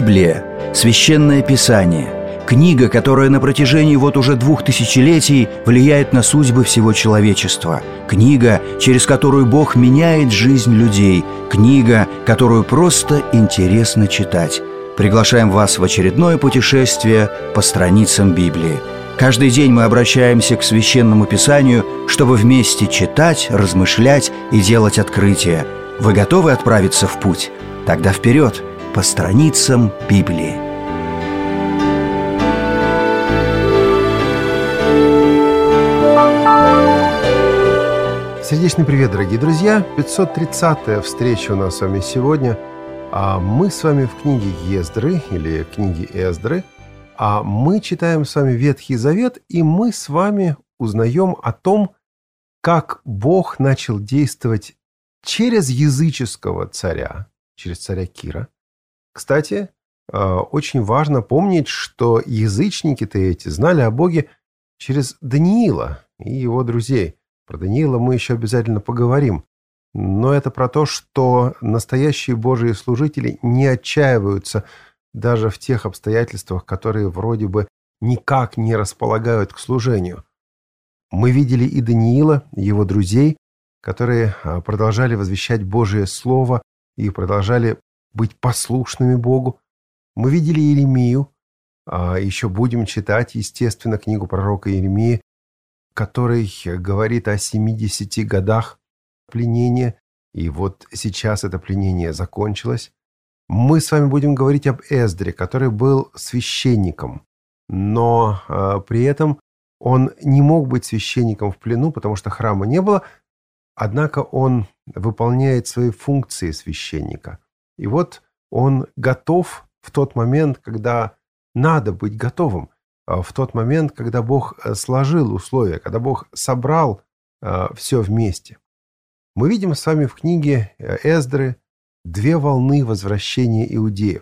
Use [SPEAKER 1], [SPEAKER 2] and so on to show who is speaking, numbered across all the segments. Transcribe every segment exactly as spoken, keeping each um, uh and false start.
[SPEAKER 1] Библия – священное писание, книга, которая на протяжении вот уже двух тысячелетий влияет на судьбы всего человечества, книга, через которую Бог меняет жизнь людей, книга, которую просто интересно читать. Приглашаем вас в очередное путешествие по страницам Библии. Каждый день мы обращаемся к Священному Писанию, чтобы вместе читать, размышлять и делать открытия. Вы готовы отправиться в путь? Тогда вперед, по страницам Библии.
[SPEAKER 2] Сердечный привет, дорогие друзья! пятьсот тридцатая встреча у нас с вами сегодня. А мы с вами в книге Ездры или книге Эздры. А мы читаем с вами Ветхий Завет, и мы с вами узнаем о том, как Бог начал действовать через языческого царя, через царя Кира. Кстати, очень важно помнить, что язычники-то эти знали о Боге через Даниила и его друзей. Про Даниила мы еще обязательно поговорим. Но это про то, что настоящие Божьи служители не отчаиваются даже в тех обстоятельствах, которые вроде бы никак не располагают к служению. Мы видели и Даниила, и его друзей, которые продолжали возвещать Божие Слово и продолжали быть послушными Богу. Мы видели Иеремию, а еще будем читать, естественно, книгу пророка Иеремии, который говорит о семидесяти годах пленения, и вот сейчас это пленение закончилось. Мы с вами будем говорить об Эздре, который был священником, но э, при этом он не мог быть священником в плену, потому что храма не было, однако он выполняет свои функции священника. И вот он готов в тот момент, когда надо быть готовым, в тот момент, когда Бог сложил условия, когда Бог собрал э, все вместе. Мы видим с вами в книге Эздры две волны возвращения иудеев.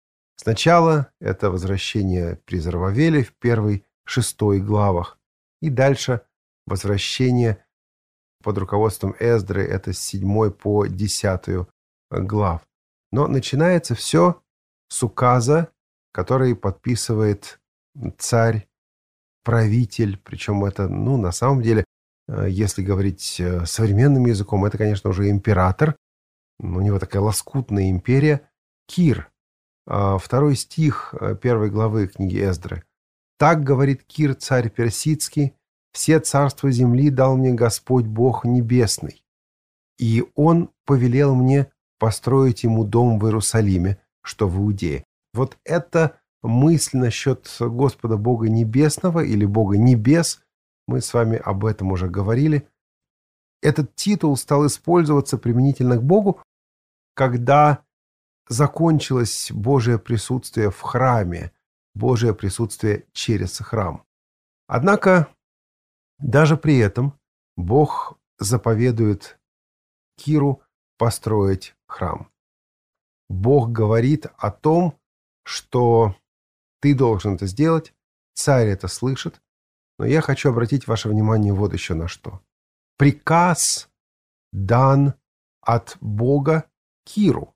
[SPEAKER 2] Сначала это возвращение при Зоровавеле в первой, шестой главах, и дальше возвращение под руководством Эздры, это с седьмой по десятую глав. Но начинается все с указа, который подписывает царь, правитель, причем это, ну, на самом деле, если говорить современным языком, это, конечно, уже император. У него такая лоскутная империя. Кир. Второй стих первой главы книги Эздры. «Так говорит Кир, царь персидский, все царства земли дал мне Господь Бог небесный, и Он повелел мне построить ему дом в Иерусалиме, что в Иудее». Вот эта мысль насчет Господа Бога Небесного или Бога Небес, мы с вами об этом уже говорили. Этот титул стал использоваться применительно к Богу, когда закончилось Божие присутствие в храме, Божие присутствие через храм. Однако, даже при этом Бог заповедует Киру построить храм. Бог говорит о том, что ты должен это сделать, царь это слышит, но я хочу обратить ваше внимание вот еще на что. Приказ дан от Бога Киру.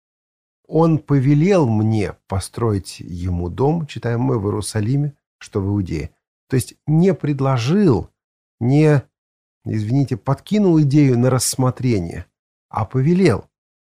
[SPEAKER 2] Он повелел мне построить ему дом, читаем мы, в Иерусалиме, что в Иудее. То есть не предложил, не, извините, подкинул идею на рассмотрение, а повелел.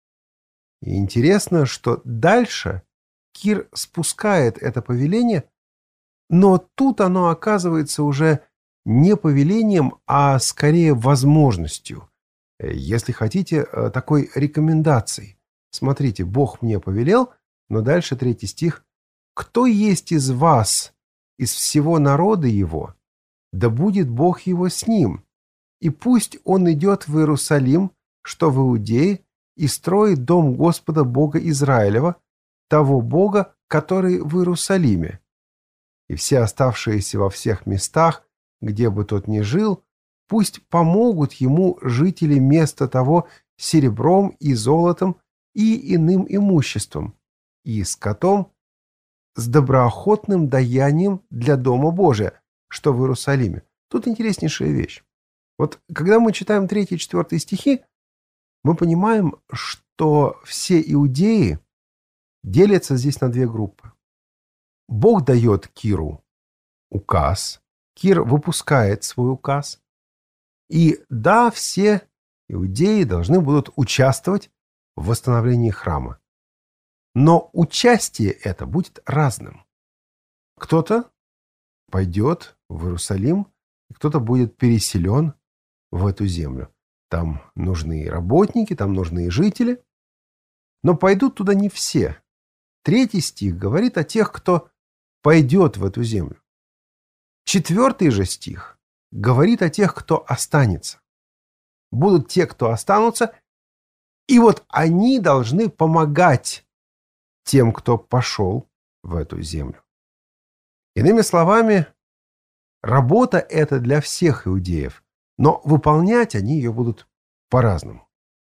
[SPEAKER 2] И интересно, что дальше Кир спускает это повеление, но тут оно оказывается уже не повелением, а скорее возможностью. Если хотите, такой рекомендацией. Смотрите, Бог мне повелел, но дальше третий стих. «Кто есть из вас, из всего народа его, да будет Бог его с ним, и пусть он идет в Иерусалим, что в Иудее, и строит дом Господа Бога Израилева, того Бога, который в Иерусалиме. И все оставшиеся во всех местах, где бы тот ни жил, пусть помогут ему жители места того серебром и золотом и иным имуществом, и скотом, с доброохотным даянием для Дома Божия, что в Иерусалиме». Тут интереснейшая вещь. Вот когда мы читаем третий и четвертый стихи, мы понимаем, что все иудеи делятся здесь на две группы. Бог дает Киру указ, Кир выпускает свой указ, и да, все иудеи должны будут участвовать в восстановлении храма. Но участие это будет разным. Кто-то пойдет в Иерусалим, кто-то будет переселен в эту землю. Там нужны работники, там нужны жители. Но пойдут туда не все. Третий стих говорит о тех, кто пойдет в эту землю. Четвертый же стих говорит о тех, кто останется. Будут те, кто останутся, и вот они должны помогать тем, кто пошел в эту землю. Иными словами, работа эта для всех иудеев, но выполнять они ее будут по-разному.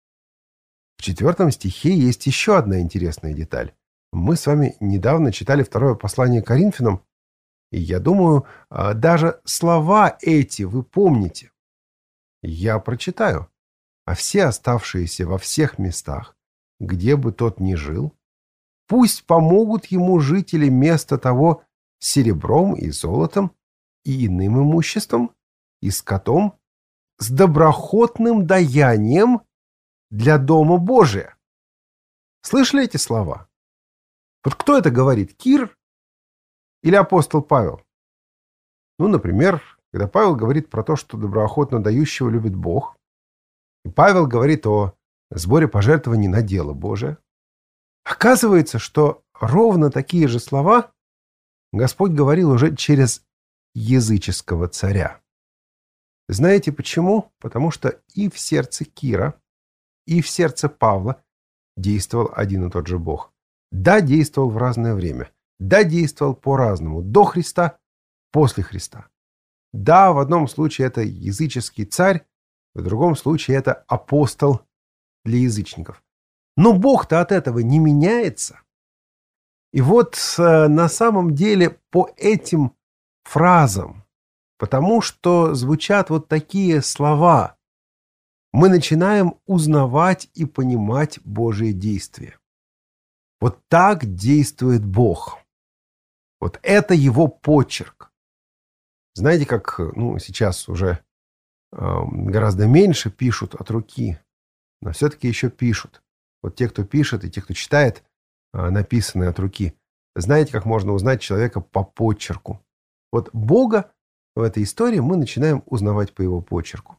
[SPEAKER 2] В четвертом стихе есть еще одна интересная деталь. Мы с вами недавно читали второе послание Коринфянам, и я думаю, даже слова эти вы помните. Я прочитаю. А все оставшиеся во всех местах, где бы тот ни жил, пусть помогут ему жители места того серебром и золотом и иным имуществом, и скотом, с доброхотным даянием для Дома Божия. Слышали эти слова? Вот кто это говорит, Кир или апостол Павел? Ну, например, когда Павел говорит про то, что доброохотно дающего любит Бог, и Павел говорит о сборе пожертвований на дело Божие, оказывается, что ровно такие же слова Господь говорил уже через языческого царя. Знаете почему? Потому что и в сердце Кира, и в сердце Павла действовал один и тот же Бог. Да, действовал в разное время. Да, действовал по-разному. До Христа, после Христа. Да, в одном случае это языческий царь, в другом случае это апостол для язычников. Но Бог-то от этого не меняется. И вот э, на самом деле по этим фразам, потому что звучат вот такие слова, мы начинаем узнавать и понимать Божие действия. Вот так действует Бог. Вот это его почерк. Знаете, как ну, сейчас уже э, гораздо меньше пишут от руки, но все-таки еще пишут. Вот те, кто пишет, и те, кто читает э, написанное от руки, знаете, как можно узнать человека по почерку. Вот Бога в этой истории мы начинаем узнавать по его почерку.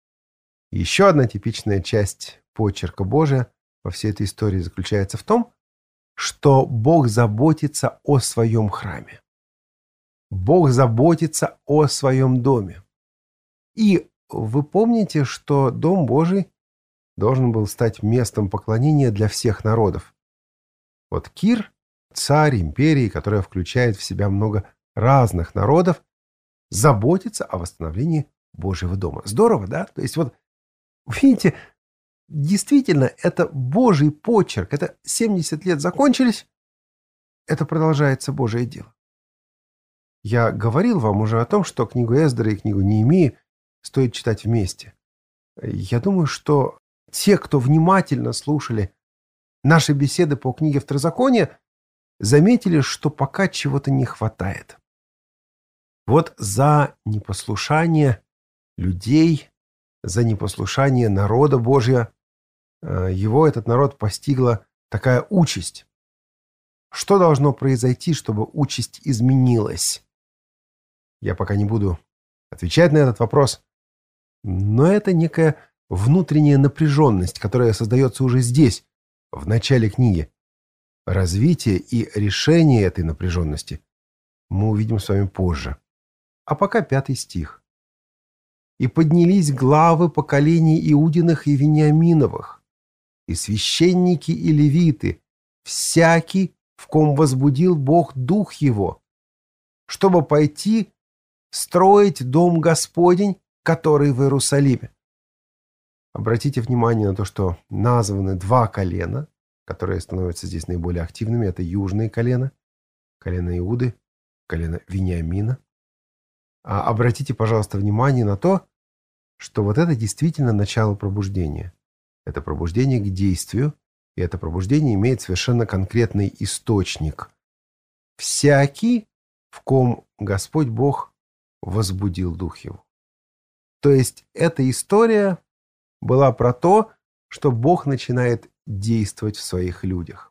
[SPEAKER 2] Еще одна типичная часть почерка Божия во всей этой истории заключается в том, что Бог заботится о своем храме. Бог заботится о своем доме. И вы помните, что Дом Божий должен был стать местом поклонения для всех народов. Вот Кир, царь империи, которая включает в себя много разных народов, заботится о восстановлении Божьего дома. Здорово, да? То есть вот, видите, действительно, это Божий почерк. Это семьдесят лет закончились, это продолжается Божие дело. Я говорил вам уже о том, что книгу Эсдры и книгу Неемии стоит читать вместе. Я думаю, что те, кто внимательно слушали наши беседы по книге Второзакония, заметили, что пока чего-то не хватает. Вот за непослушание людей, за непослушание народа Божия, его, этот народ, постигла такая участь. Что должно произойти, чтобы участь изменилась? Я пока не буду отвечать на этот вопрос, но это некая внутренняя напряженность, которая создается уже здесь, в начале книги. Развитие и решение этой напряженности мы увидим с вами позже. А пока пятый стих. «И поднялись главы поколений Иудиных и Вениаминовых, и священники и левиты, всякий, в ком возбудил Бог дух его, чтобы пойти строить дом Господень, который в Иерусалиме». Обратите внимание на то, что названы два колена, которые становятся здесь наиболее активными. Это южные колена, колено Иуды, колено Вениамина. А обратите, пожалуйста, внимание на то, что вот это действительно начало пробуждения. Это пробуждение к действию, И это пробуждение имеет совершенно конкретный источник. «Всякий, в ком Господь Бог возбудил дух его». То есть эта история была про то, что Бог начинает действовать в своих людях.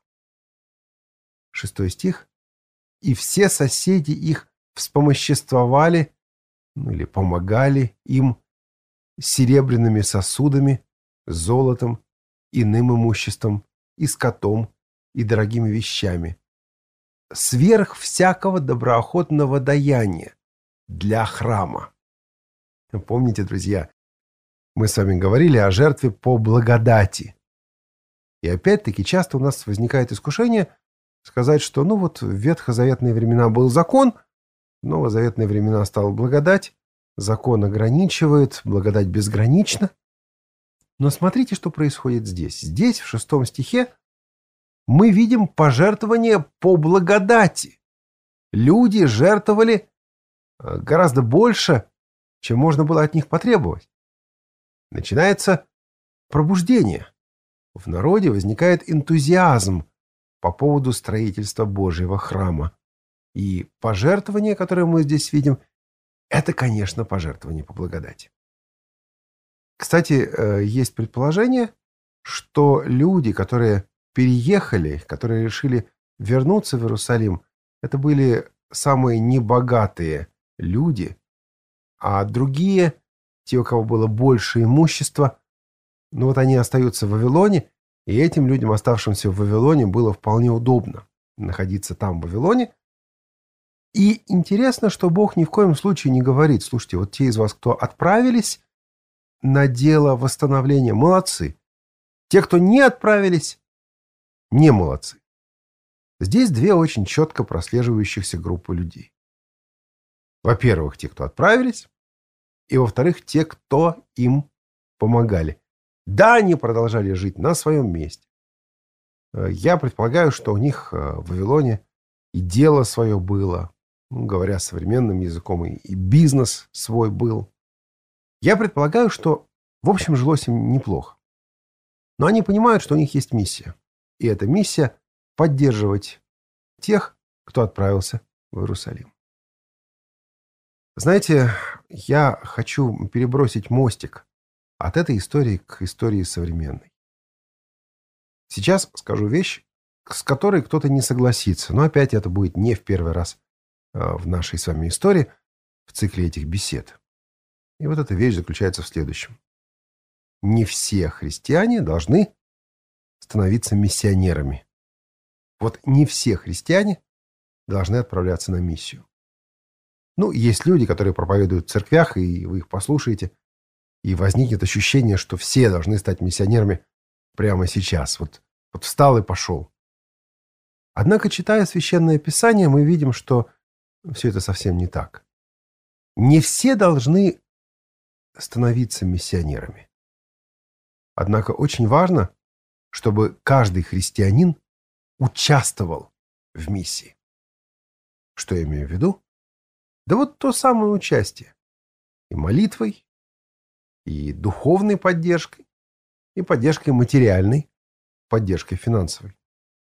[SPEAKER 2] Шестой стих. «И все соседи их вспомоществовали, ну, или помогали им серебряными сосудами, золотом, иным имуществом, и скотом, и дорогими вещами, сверх всякого доброохотного даяния для храма». Помните, друзья, мы с вами говорили о жертве по благодати. И опять-таки часто у нас возникает искушение сказать, что ну вот в ветхозаветные времена был закон, в новозаветные времена стала благодать, закон ограничивает, благодать безгранична. Но смотрите, что происходит здесь. Здесь, в шестом стихе, мы видим пожертвование по благодати. Люди жертвовали гораздо больше, чем можно было от них потребовать. Начинается пробуждение. В народе возникает энтузиазм по поводу строительства Божьего храма. И пожертвование, которое мы здесь видим, это, конечно, пожертвование по благодати. Кстати, есть предположение, что люди, которые переехали, которые решили вернуться в Иерусалим, это были самые небогатые люди, а другие, те, у кого было больше имущества, ну вот они остаются в Вавилоне, и этим людям, оставшимся в Вавилоне, было вполне удобно находиться там, в Вавилоне. И интересно, что Бог ни в коем случае не говорит: слушайте, вот те из вас, кто отправились на дело восстановления, молодцы. Те, кто не отправились, не молодцы. Здесь две очень четко прослеживающихся группы людей. Во-первых, те, кто отправились, и, во-вторых, те, кто им помогали. Да, они продолжали жить на своем месте. Я предполагаю, что у них в Вавилоне и дело свое было, ну, говоря современным языком, и, и бизнес свой был. Я предполагаю, что, в общем, жилось им неплохо. Но они понимают, что у них есть миссия. И эта миссия – поддерживать тех, кто отправился в Иерусалим. Знаете, я хочу перебросить мостик от этой истории к истории современной. Сейчас скажу вещь, с которой кто-то не согласится, но опять это будет не в первый раз в нашей с вами истории, в цикле этих бесед. И вот эта вещь заключается в следующем. Не все христиане должны становиться миссионерами. Вот не все христиане должны отправляться на миссию. Ну, есть люди, которые проповедуют в церквях, и вы их послушаете, и возникнет ощущение, что все должны стать миссионерами прямо сейчас. Вот, вот встал и пошел. Однако, читая Священное Писание, мы видим, что все это совсем не так. Не все должны становиться миссионерами. Однако очень важно, чтобы каждый христианин участвовал в миссии. Что я имею в виду? Да вот то самое участие. И молитвой, и духовной поддержкой, и поддержкой материальной, поддержкой финансовой.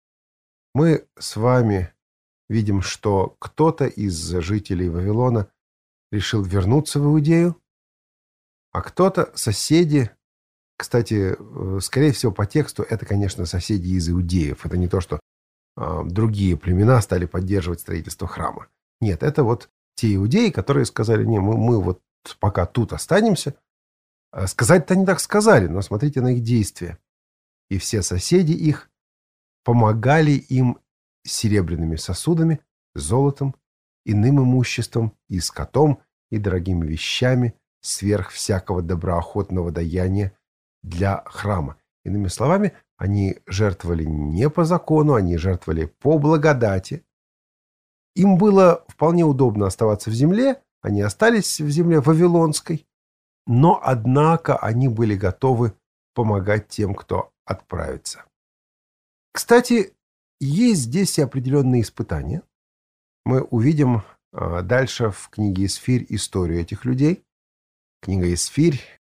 [SPEAKER 2] Мы с вами видим, что кто-то из жителей Вавилона решил вернуться в Иудею, а кто-то, соседи, кстати, скорее всего, по тексту, это, конечно, соседи из иудеев. Это не то, что э, другие племена стали поддерживать строительство храма. Нет, это вот те иудеи, которые сказали: не, мы, мы вот пока тут останемся. Сказать-то они так сказали, но смотрите на их действия. И все соседи их помогали им серебряными сосудами, золотом, иным имуществом, и скотом, и дорогими вещами, сверх всякого доброохотного даяния для храма. Иными словами, они жертвовали не по закону, они жертвовали по благодати. Им было вполне удобно оставаться в земле, они остались в земле вавилонской, но, однако, они были готовы помогать тем, кто отправится. Кстати, есть здесь и определенные испытания. Мы увидим а, дальше в книге Исфирь историю этих людей. Книга Исфирь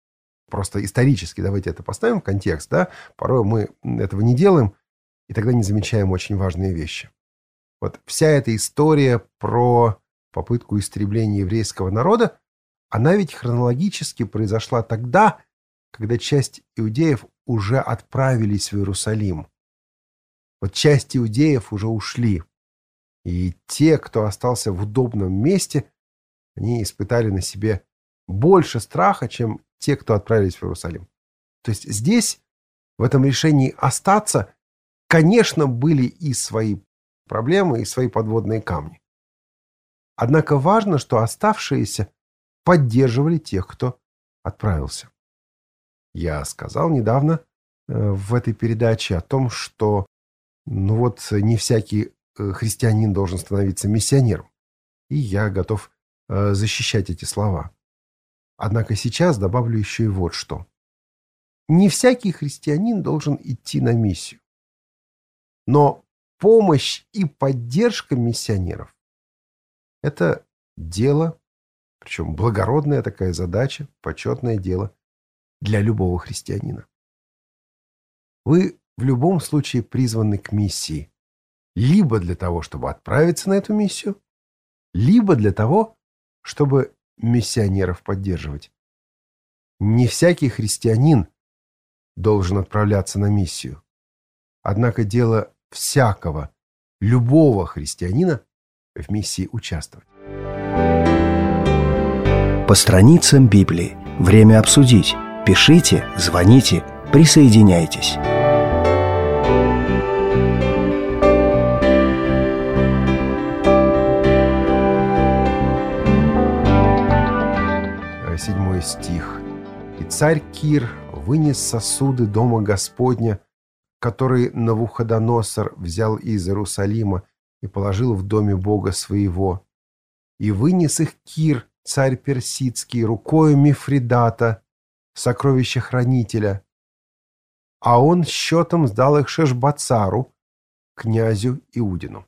[SPEAKER 2] просто исторически, давайте это поставим в контекст, да, порой мы этого не делаем, и тогда не замечаем очень важные вещи. Вот вся эта история про попытку истребления еврейского народа, она ведь хронологически произошла тогда, когда часть иудеев уже отправились в Иерусалим. Вот часть иудеев уже ушли. И те, кто остался в удобном месте, они испытали на себе больше страха, чем те, кто отправились в Иерусалим. То есть здесь, в этом решении остаться, конечно, были и свои проблемы, и свои подводные камни. Однако важно, что оставшиеся поддерживали тех, кто отправился. Я сказал недавно э, в этой передаче о том, что ну вот не всякий э, христианин должен становиться миссионером. И я готов э, защищать эти слова. Однако сейчас добавлю еще и вот что. Не всякий христианин должен идти на миссию. Но помощь и поддержка миссионеров – это дело, причем благородная такая задача, почетное дело для любого христианина. Вы в любом случае призваны к миссии. Либо для того, чтобы отправиться на эту миссию, либо для того, чтобы миссионеров поддерживать. Не всякий христианин должен отправляться на миссию. Однако дело всякого, любого христианина в миссии участвовать.
[SPEAKER 1] По страницам Библии. Время обсудить. Пишите, звоните, присоединяйтесь.
[SPEAKER 2] Седьмой стих. «И царь Кир вынес сосуды дома Господня, которые Навуходоносор взял из Иерусалима и положил в доме Бога своего. И вынес их Кир, царь персидский, рукою Мифридата, сокровища-хранителя. А он счетом сдал их Шешбацару, князю Иудину».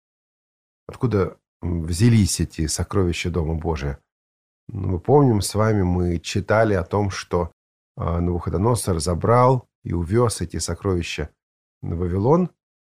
[SPEAKER 2] Откуда взялись эти сокровища Дома Божия? Мы помним с вами, мы читали о том, что Навуходоносор забрал и увез эти сокровища на Вавилон.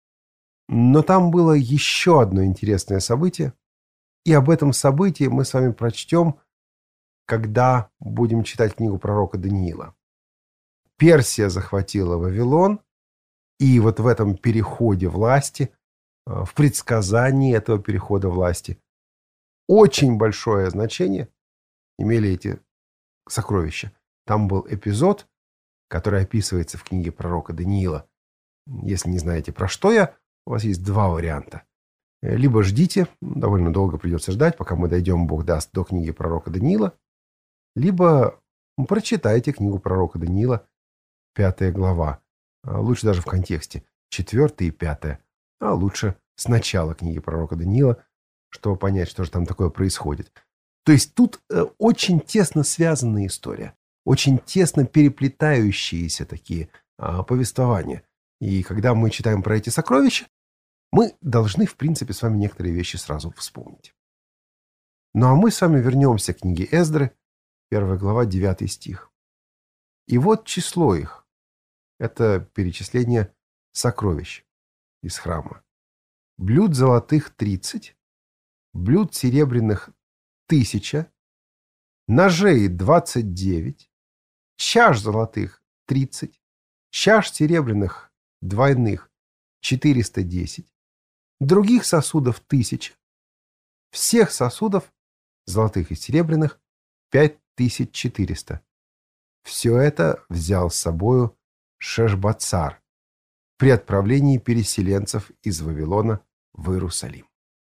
[SPEAKER 2] Но там было еще одно интересное событие. И об этом событии мы с вами прочтем, когда будем читать книгу пророка Даниила. Персия захватила Вавилон, и вот в этом переходе власти, в предсказании этого перехода власти, очень большое значение имели эти сокровища. Там был эпизод, который описывается в книге пророка Даниила. Если не знаете, про что я, у вас есть два варианта. Либо ждите, довольно долго придется ждать, пока мы дойдем, Бог даст, до книги пророка Даниила, либо прочитайте книгу пророка Даниила, пятая глава. Лучше даже в контексте, четвертая и пятая. А лучше с начала книги пророка Даниила, чтобы понять, что же там такое происходит. То есть тут э, очень тесно связанная история, очень тесно переплетающиеся такие э, повествования. И когда мы читаем про эти сокровища, мы должны, в принципе, с вами некоторые вещи сразу вспомнить. Ну а мы с вами вернемся к книге Эздры, первая глава, девятый стих. И вот число их. Это перечисление сокровищ из храма. Блюд золотых тридцать, блюд серебряных тысяча, ножей двадцать девять, чаш золотых тридцать, чаш серебряных двойных четыреста десять, других сосудов тысяча, всех сосудов золотых и серебряных пять тысяч четыреста. Все это взял с собою Шешбацар при отправлении переселенцев из Вавилона в Иерусалим.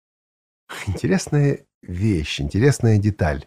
[SPEAKER 2] Интересная вещь, интересная деталь.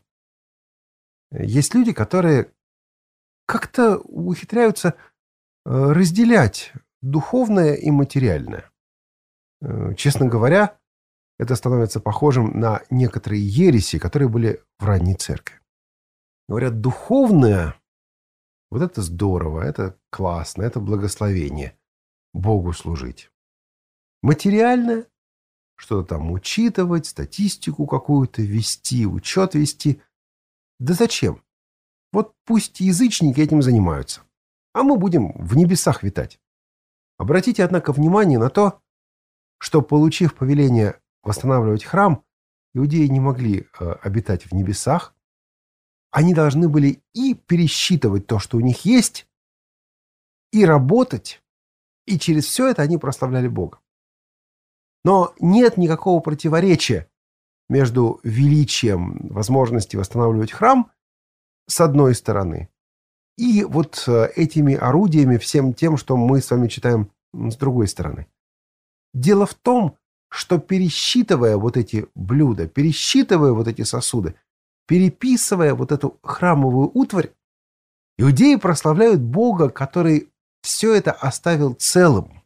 [SPEAKER 2] Есть люди, которые как-то ухитряются разделять духовное и материальное. Честно говоря, это становится похожим на некоторые ереси, которые были в ранней церкви. Говорят, духовное — вот это здорово, это классно, это благословение Богу служить. Материальное — что-то там учитывать, статистику какую-то вести, учет вести. Да зачем? Вот пусть язычники этим занимаются, а мы будем в небесах витать. Обратите, однако, внимание на то, что, получив повеление восстанавливать храм, иудеи не могли э, обитать в небесах. Они должны были и пересчитывать то, что у них есть, и работать, и через все это они прославляли Бога. Но нет никакого противоречия между величием возможности восстанавливать храм с одной стороны и вот этими орудиями, всем тем, что мы с вами читаем с другой стороны. Дело в том, что пересчитывая вот эти блюда, пересчитывая вот эти сосуды, переписывая вот эту храмовую утварь, иудеи прославляют Бога, который все это оставил целым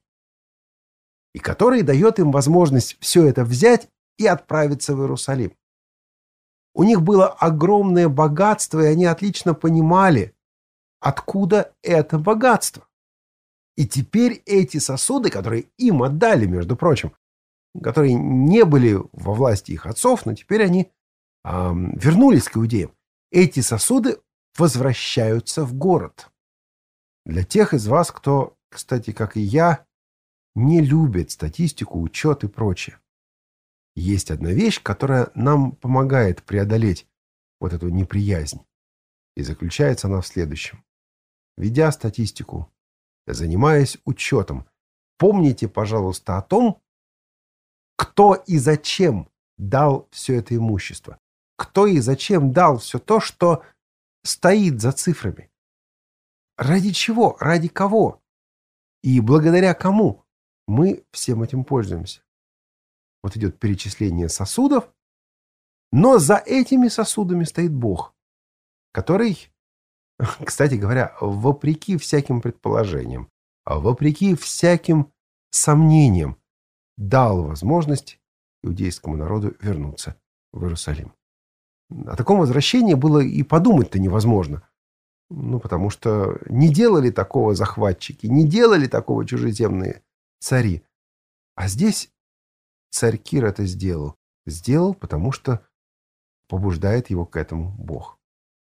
[SPEAKER 2] и который дает им возможность все это взять и отправиться в Иерусалим. У них было огромное богатство, и они отлично понимали, откуда это богатство. И теперь эти сосуды, которые им отдали, между прочим, которые не были во власти их отцов, но теперь они э, вернулись к иудеям, эти сосуды возвращаются в город. Для тех из вас, кто, кстати, как и я, не любит статистику, учет и прочее, есть одна вещь, которая нам помогает преодолеть вот эту неприязнь. И заключается она в следующем. Ведя статистику, занимаясь учетом, помните, пожалуйста, о том, кто и зачем дал все это имущество. Кто и зачем дал все то, что стоит за цифрами. Ради чего? Ради кого? И благодаря кому мы всем этим пользуемся. Вот идет перечисление сосудов, но за этими сосудами стоит Бог, который, кстати говоря, вопреки всяким предположениям, вопреки всяким сомнениям, дал возможность иудейскому народу вернуться в Иерусалим. О таком возвращении было и подумать-то невозможно. Ну, потому что не делали такого захватчики, не делали такого чужеземные цари. А здесь царь Кир это сделал. Сделал, потому что побуждает его к этому Бог.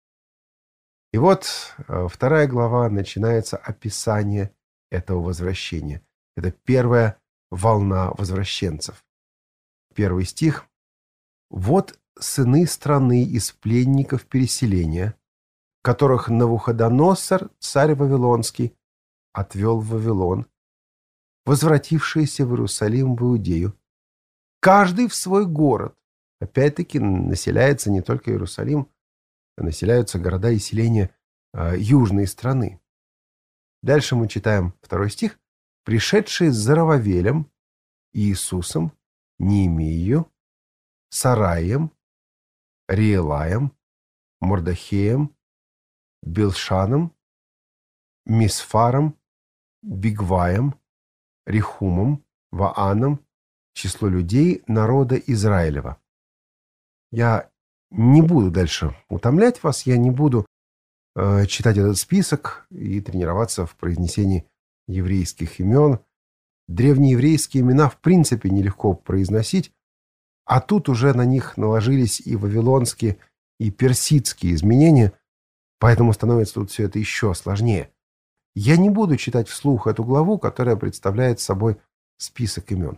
[SPEAKER 2] И вот вторая глава начинается описание этого возвращения. Это первая волна возвращенцев. Первый стих. «Вот сыны страны из пленников переселения, которых Навуходоносор, царь Вавилонский, отвел в Вавилон, возвратившиеся в Иерусалим, в Иудею, каждый в свой город». Опять-таки населяется не только Иерусалим, а населяются города и селения э, южной страны. Дальше мы читаем второй стих. «Пришедшие с Зарававелем, Иисусом, Неемию, Сараем, Риелаем, Мордахеем, Билшаном, Мисфаром, Бигваем, Рехумом, Вааном, число людей народа Израилева». Я не буду дальше утомлять вас, я не буду э, читать этот список и тренироваться в произнесении еврейских имен. Древнееврейские имена в принципе нелегко произносить, а тут уже на них наложились и вавилонские, и персидские изменения, поэтому становится тут все это еще сложнее. Я не буду читать вслух эту главу, которая представляет собой список имен.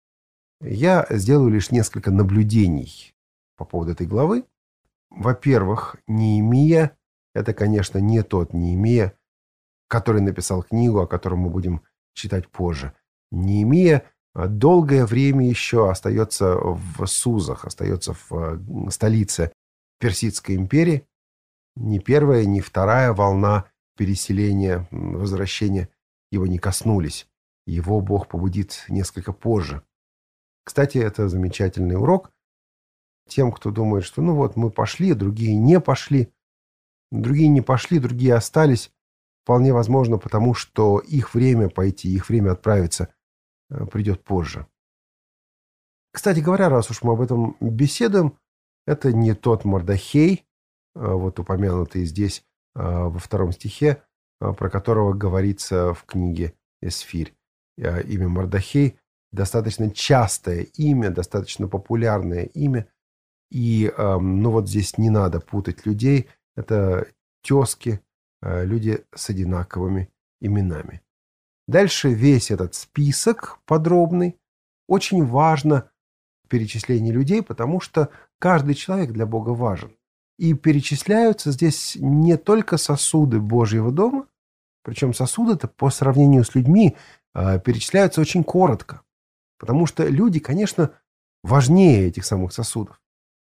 [SPEAKER 2] Я сделаю лишь несколько наблюдений по поводу этой главы. Во-первых, Неемия – это, конечно, не тот Неемия, который написал книгу, о котором мы будем читать позже. Неемия долгое время еще остается в Сузах, остается в столице Персидской империи. Ни первая, ни вторая волна переселения, возвращения его не коснулись. Его Бог побудит несколько позже. Кстати, это замечательный урок тем, кто думает, что ну вот мы пошли, другие не пошли. Другие не пошли, другие остались. Вполне возможно, потому что их время пойти, их время отправиться придет позже. Кстати говоря, раз уж мы об этом беседуем, это не тот Мордахей, вот упомянутый здесь во втором стихе, про которого говорится в книге Эсфирь. Имя Мордахей достаточно частое имя, достаточно популярное имя. И ну вот здесь не надо путать людей. Это тезки, люди с одинаковыми именами. Дальше весь этот список подробный. Очень важно перечисление людей, потому что каждый человек для Бога важен. И перечисляются здесь не только сосуды Божьего дома, причем сосуды-то по сравнению с людьми перечисляются очень коротко, потому что люди, конечно, важнее этих самых сосудов.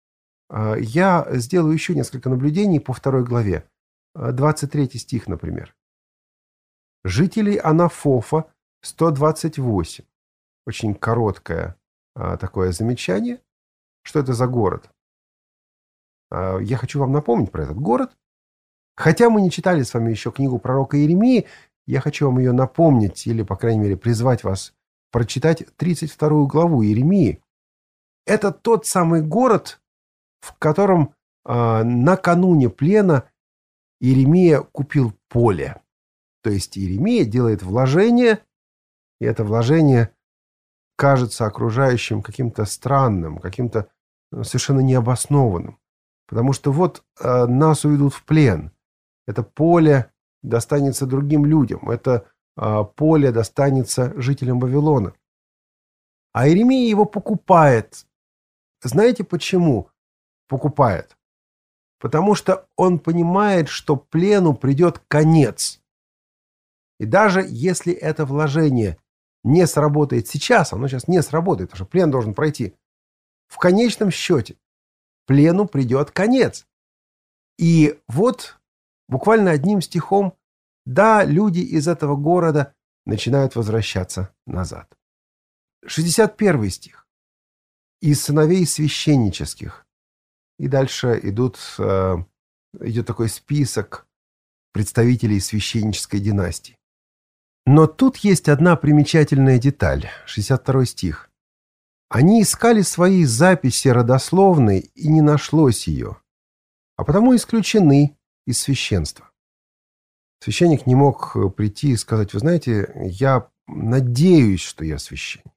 [SPEAKER 2] Я сделаю еще несколько наблюдений по второй главе. двадцать третий стих, например. Жителей Анафофа сто двадцать восемь. Очень короткое а, такое замечание. Что это за город? А, я хочу вам напомнить про этот город. Хотя мы не читали с вами еще книгу пророка Иеремии, я хочу вам ее напомнить или, по крайней мере, призвать вас прочитать тридцать вторую главу Иеремии. Это тот самый город, в котором а, накануне плена Иеремия купил поле. То есть Иеремия делает вложение, и это вложение кажется окружающим каким-то странным, каким-то совершенно необоснованным. Потому что вот э, нас уведут в плен. Это поле достанется другим людям. Это э, поле достанется жителям Вавилона. А Иеремия его покупает. Знаете почему покупает? Потому что он понимает, что плену придет конец. И даже если это вложение не сработает сейчас, оно сейчас не сработает, потому что плен должен пройти, в конечном счете плену придет конец. И вот буквально одним стихом, да, люди из этого города начинают возвращаться назад. шестьдесят первый стих. Из сыновей священнических. И дальше идут, э, идет такой список представителей священнической династии. Но тут есть одна примечательная деталь. шестьдесят второй стих. Они искали свои записи родословной, и не нашлось ее, а потому исключены из священства. Священник не мог прийти и сказать: вы знаете, я надеюсь, что я священник.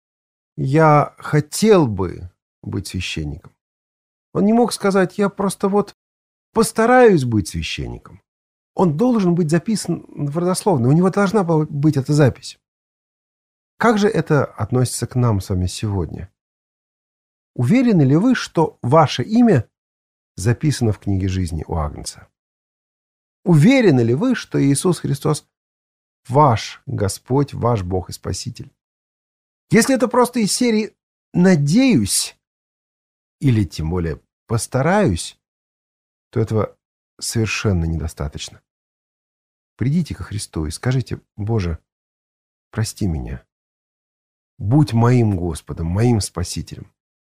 [SPEAKER 2] Я хотел бы быть священником. Он не мог сказать: я просто вот постараюсь быть священником. Он должен быть записан в родословной. У него должна была быть эта запись. Как же это относится к нам с вами сегодня? Уверены ли вы, что ваше имя записано в книге жизни у Агнца? Уверены ли вы, что Иисус Христос ваш Господь, ваш Бог и Спаситель? Если это просто из серии «надеюсь» или тем более «постараюсь», то этого совершенно недостаточно. Придите ко Христу и скажите: Боже, прости меня. Будь моим Господом, моим Спасителем.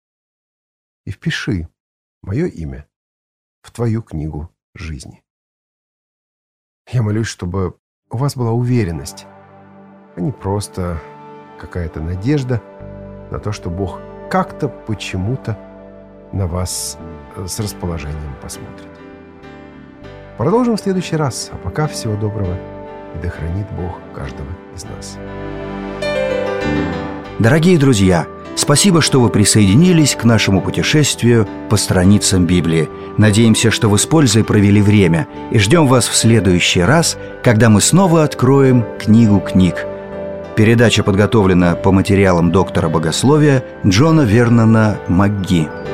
[SPEAKER 2] И впиши мое имя в твою книгу жизни. Я молюсь, чтобы у вас была уверенность, а не просто какая-то надежда на то, что Бог как-то почему-то на вас с расположением посмотрит. Продолжим в следующий раз, а пока всего доброго, и да хранит Бог каждого из нас.
[SPEAKER 1] Дорогие друзья, спасибо, что вы присоединились к нашему путешествию по страницам Библии. Надеемся, что вы с пользой провели время, и ждем вас в следующий раз, когда мы снова откроем книгу книг. Передача подготовлена по материалам доктора богословия Джона Вернона МакГи.